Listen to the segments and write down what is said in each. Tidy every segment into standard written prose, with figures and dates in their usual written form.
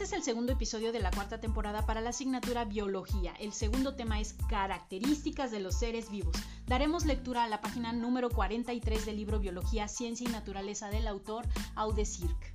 es el segundo episodio de la cuarta temporada para la asignatura Biología. El segundo tema es Características de los seres vivos. Daremos lectura a la página número 43 del libro Biología, Ciencia y Naturaleza del autor Aude Sirk.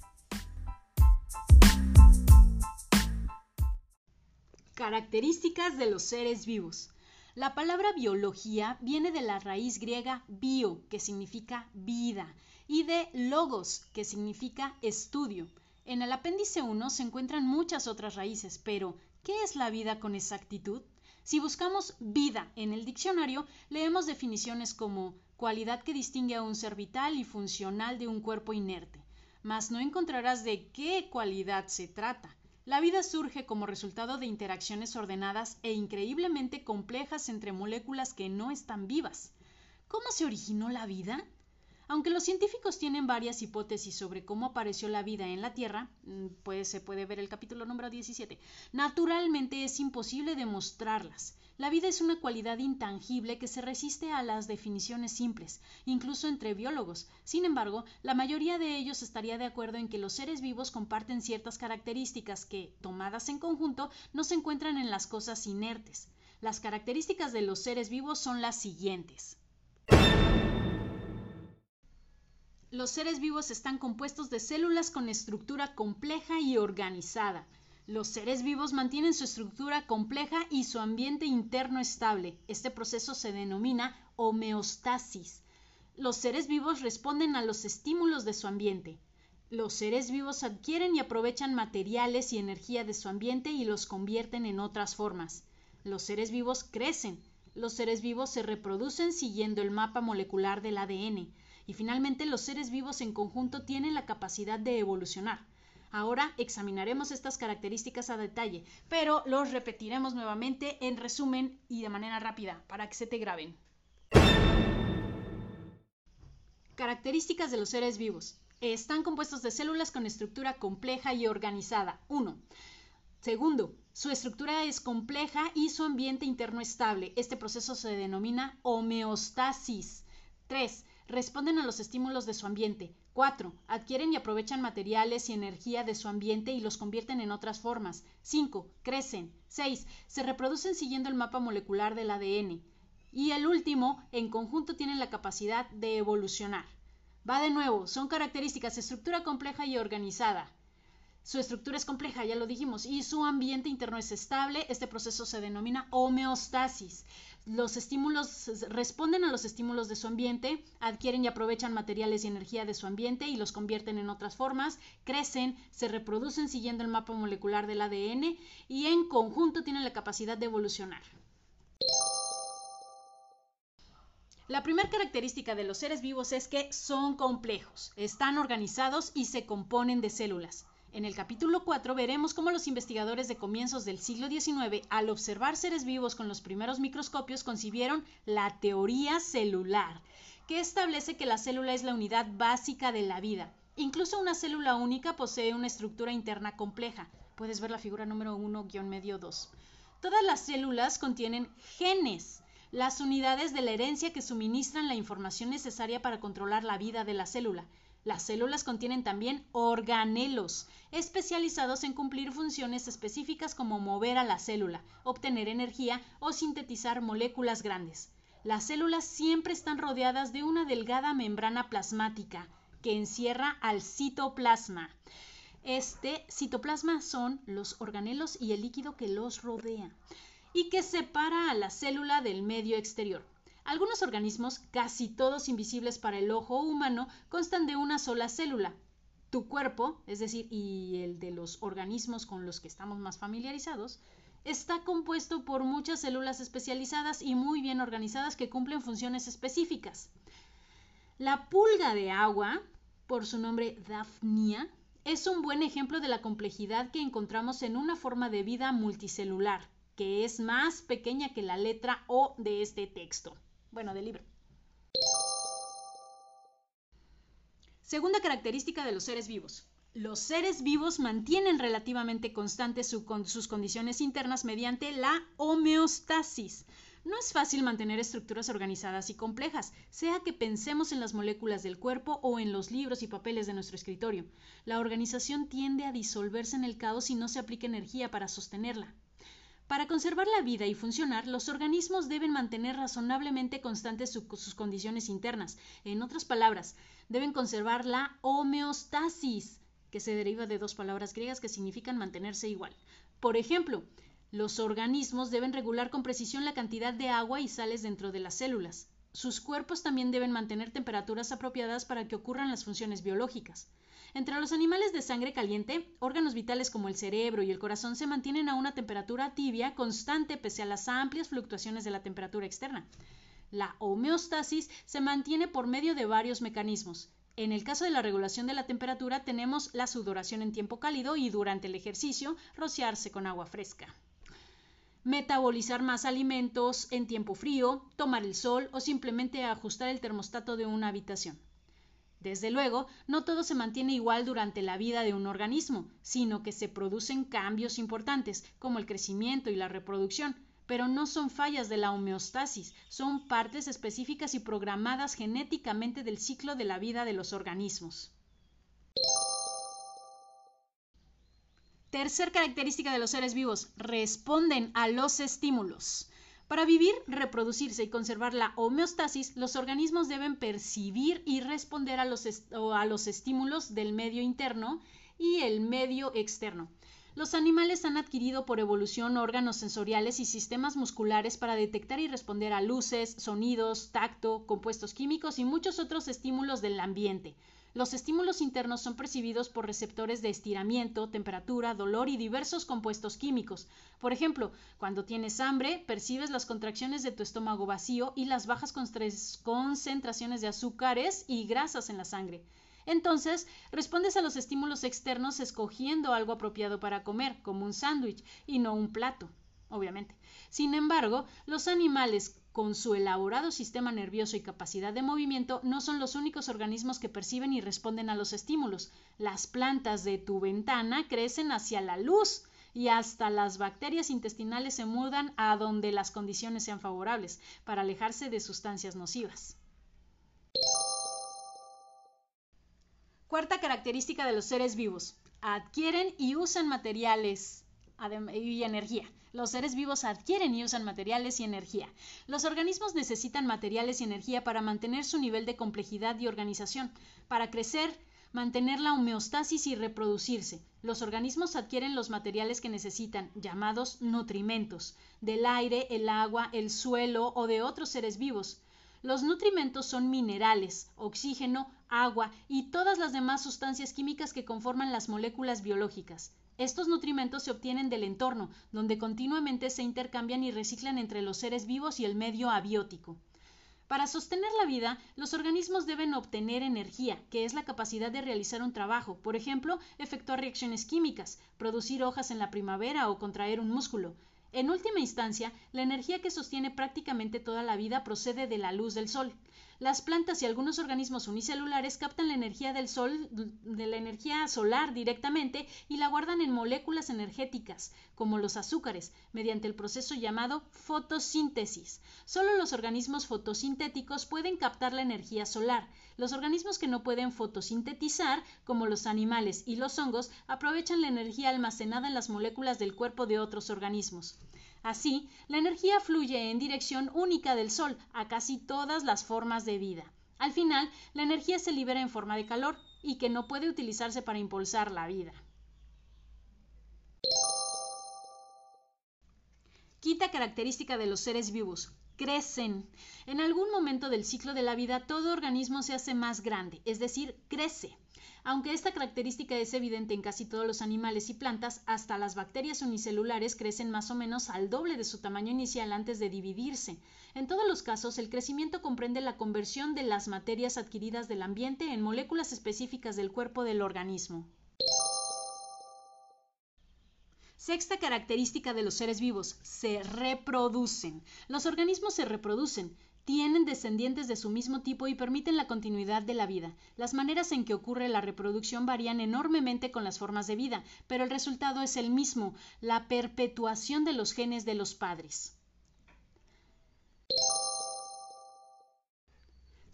Características de los seres vivos. La palabra biología viene de la raíz griega bio, que significa vida, y de logos, que significa estudio. En el apéndice 1 se encuentran muchas otras raíces, pero ¿qué es la vida con exactitud? Si buscamos vida en el diccionario, leemos definiciones como cualidad que distingue a un ser vital y funcional de un cuerpo inerte, mas no encontrarás de qué cualidad se trata. La vida surge como resultado de interacciones ordenadas e increíblemente complejas entre moléculas que no están vivas. ¿Cómo se originó la vida? Aunque los científicos tienen varias hipótesis sobre cómo apareció la vida en la Tierra, pues se puede ver el capítulo número 17, naturalmente es imposible demostrarlas. La vida es una cualidad intangible que se resiste a las definiciones simples, incluso entre biólogos. Sin embargo, la mayoría de ellos estaría de acuerdo en que los seres vivos comparten ciertas características que, tomadas en conjunto, no se encuentran en las cosas inertes. Las características de los seres vivos son las siguientes. Los seres vivos están compuestos de células con estructura compleja y organizada. Los seres vivos mantienen su estructura compleja y su ambiente interno estable. Este proceso se denomina homeostasis. Los seres vivos responden a los estímulos de su ambiente. Los seres vivos adquieren y aprovechan materiales y energía de su ambiente y los convierten en otras formas. Los seres vivos crecen. Los seres vivos se reproducen siguiendo el mapa molecular del ADN. Y finalmente, los seres vivos en conjunto tienen la capacidad de evolucionar. Ahora examinaremos estas características a detalle, pero los repetiremos nuevamente en resumen y de manera rápida para que se te graben. Características de los seres vivos. Están compuestos de células con estructura compleja y organizada. 1. Segundo, su estructura es compleja y su ambiente interno estable. Este proceso se denomina homeostasis. 3. Responden a los estímulos de su ambiente. 4. Adquieren y aprovechan materiales y energía de su ambiente y los convierten en otras formas. 5. Crecen. 6. Se reproducen siguiendo el mapa molecular del ADN. Y el último, en conjunto tienen la capacidad de evolucionar. Va de nuevo, son características, estructura compleja y organizada. Su estructura es compleja, ya lo dijimos, y su ambiente interno es estable. Este proceso se denomina homeostasis. Los estímulos responden a los estímulos de su ambiente, adquieren y aprovechan materiales y energía de su ambiente y los convierten en otras formas, crecen, se reproducen siguiendo el mapa molecular del ADN y en conjunto tienen la capacidad de evolucionar. La primera característica de los seres vivos es que son complejos, están organizados y se componen de células. En el capítulo 4 veremos cómo los investigadores de comienzos del siglo XIX, al observar seres vivos con los primeros microscopios, concibieron la teoría celular, que establece que la célula es la unidad básica de la vida. Incluso una célula única posee una estructura interna compleja. Puedes ver la figura número 1-2. Todas las células contienen genes, las unidades de la herencia que suministran la información necesaria para controlar la vida de la célula. Las células contienen también organelos, especializados en cumplir funciones específicas como mover a la célula, obtener energía o sintetizar moléculas grandes. Las células siempre están rodeadas de una delgada membrana plasmática que encierra al citoplasma. Este citoplasma son los organelos y el líquido que los rodea y que separa a la célula del medio exterior. Algunos organismos, casi todos invisibles para el ojo humano, constan de una sola célula. Tu cuerpo, es decir, y el de los organismos con los que estamos más familiarizados, está compuesto por muchas células especializadas y muy bien organizadas que cumplen funciones específicas. La pulga de agua, por su nombre Daphnia, es un buen ejemplo de la complejidad que encontramos en una forma de vida multicelular, que es más pequeña que la letra O de este texto. Del libro. Segunda característica de los seres vivos. Los seres vivos mantienen relativamente constantes sus condiciones internas mediante la homeostasis. No es fácil mantener estructuras organizadas y complejas, sea que pensemos en las moléculas del cuerpo o en los libros y papeles de nuestro escritorio. La organización tiende a disolverse en el caos si no se aplica energía para sostenerla. Para conservar la vida y funcionar, los organismos deben mantener razonablemente constantes sus condiciones internas. En otras palabras, deben conservar la homeostasis, que se deriva de dos palabras griegas que significan mantenerse igual. Por ejemplo, los organismos deben regular con precisión la cantidad de agua y sales dentro de las células. Sus cuerpos también deben mantener temperaturas apropiadas para que ocurran las funciones biológicas. Entre los animales de sangre caliente, órganos vitales como el cerebro y el corazón se mantienen a una temperatura tibia constante pese a las amplias fluctuaciones de la temperatura externa. La homeostasis se mantiene por medio de varios mecanismos. En el caso de la regulación de la temperatura tenemos la sudoración en tiempo cálido y durante el ejercicio rociarse con agua fresca. Metabolizar más alimentos en tiempo frío, tomar el sol o simplemente ajustar el termostato de una habitación. Desde luego, no todo se mantiene igual durante la vida de un organismo, sino que se producen cambios importantes, como el crecimiento y la reproducción, pero no son fallas de la homeostasis, son partes específicas y programadas genéticamente del ciclo de la vida de los organismos. Tercer característica de los seres vivos: responden a los estímulos. Para vivir, reproducirse y conservar la homeostasis, los organismos deben percibir y responder a los estímulos del medio interno y el medio externo. Los animales han adquirido por evolución órganos sensoriales y sistemas musculares para detectar y responder a luces, sonidos, tacto, compuestos químicos y muchos otros estímulos del ambiente. Los estímulos internos son percibidos por receptores de estiramiento, temperatura, dolor y diversos compuestos químicos. Por ejemplo, cuando tienes hambre, percibes las contracciones de tu estómago vacío y las bajas concentraciones de azúcares y grasas en la sangre. Entonces, respondes a los estímulos externos escogiendo algo apropiado para comer, como un sándwich, y no un plato, obviamente. Sin embargo, los animales con su elaborado sistema nervioso y capacidad de movimiento, no son los únicos organismos que perciben y responden a los estímulos. Las plantas de tu ventana crecen hacia la luz y hasta las bacterias intestinales se mudan a donde las condiciones sean favorables para alejarse de sustancias nocivas. Cuarta característica de los seres vivos: adquieren y usan materiales y energía. Los seres vivos adquieren y usan materiales y energía. Los organismos necesitan materiales y energía para mantener su nivel de complejidad y organización, para crecer, mantener la homeostasis y reproducirse. Los organismos adquieren los materiales que necesitan, llamados nutrimentos, del aire, el agua, el suelo o de otros seres vivos. Los nutrimentos son minerales, oxígeno, agua y todas las demás sustancias químicas que conforman las moléculas biológicas. Estos nutrimentos se obtienen del entorno, donde continuamente se intercambian y reciclan entre los seres vivos y el medio abiótico. Para sostener la vida, los organismos deben obtener energía, que es la capacidad de realizar un trabajo, por ejemplo, efectuar reacciones químicas, producir hojas en la primavera o contraer un músculo. En última instancia, la energía que sostiene prácticamente toda la vida procede de la luz del sol. Las plantas y algunos organismos unicelulares captan la energía del sol, de la energía solar directamente y la guardan en moléculas energéticas, como los azúcares, mediante el proceso llamado fotosíntesis. Solo los organismos fotosintéticos pueden captar la energía solar. Los organismos que no pueden fotosintetizar, como los animales y los hongos, aprovechan la energía almacenada en las moléculas del cuerpo de otros organismos. Así, la energía fluye en dirección única del Sol a casi todas las formas de vida. Al final, la energía se libera en forma de calor y que no puede utilizarse para impulsar la vida. Quinta característica de los seres vivos: crecen. En algún momento del ciclo de la vida, todo organismo se hace más grande, es decir, crece. Aunque esta característica es evidente en casi todos los animales y plantas, hasta las bacterias unicelulares crecen más o menos al doble de su tamaño inicial antes de dividirse. En todos los casos, el crecimiento comprende la conversión de las materias adquiridas del ambiente en moléculas específicas del cuerpo del organismo. Sexta característica de los seres vivos: se reproducen. Los organismos se reproducen. Tienen descendientes de su mismo tipo y permiten la continuidad de la vida. Las maneras en que ocurre la reproducción varían enormemente con las formas de vida, pero el resultado es el mismo: la perpetuación de los genes de los padres.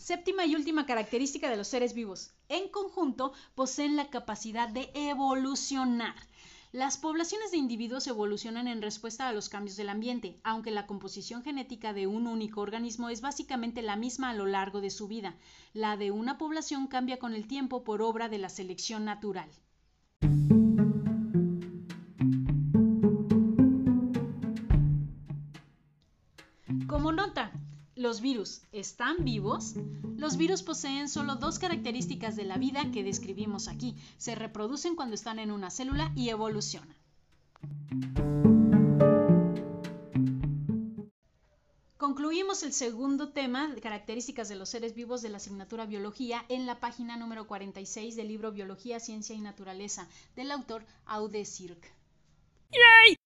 Séptima y última característica de los seres vivos. En conjunto, poseen la capacidad de evolucionar. Las poblaciones de individuos evolucionan en respuesta a los cambios del ambiente, aunque la composición genética de un único organismo es básicamente la misma a lo largo de su vida. La de una población cambia con el tiempo por obra de la selección natural. Como nota, ¿los virus están vivos? Los virus poseen solo dos características de la vida que describimos aquí. Se reproducen cuando están en una célula y evolucionan. Concluimos el segundo tema de características de los seres vivos de la asignatura Biología en la página número 46 del libro Biología, Ciencia y Naturaleza del autor Aude Sirk. ¡Yay!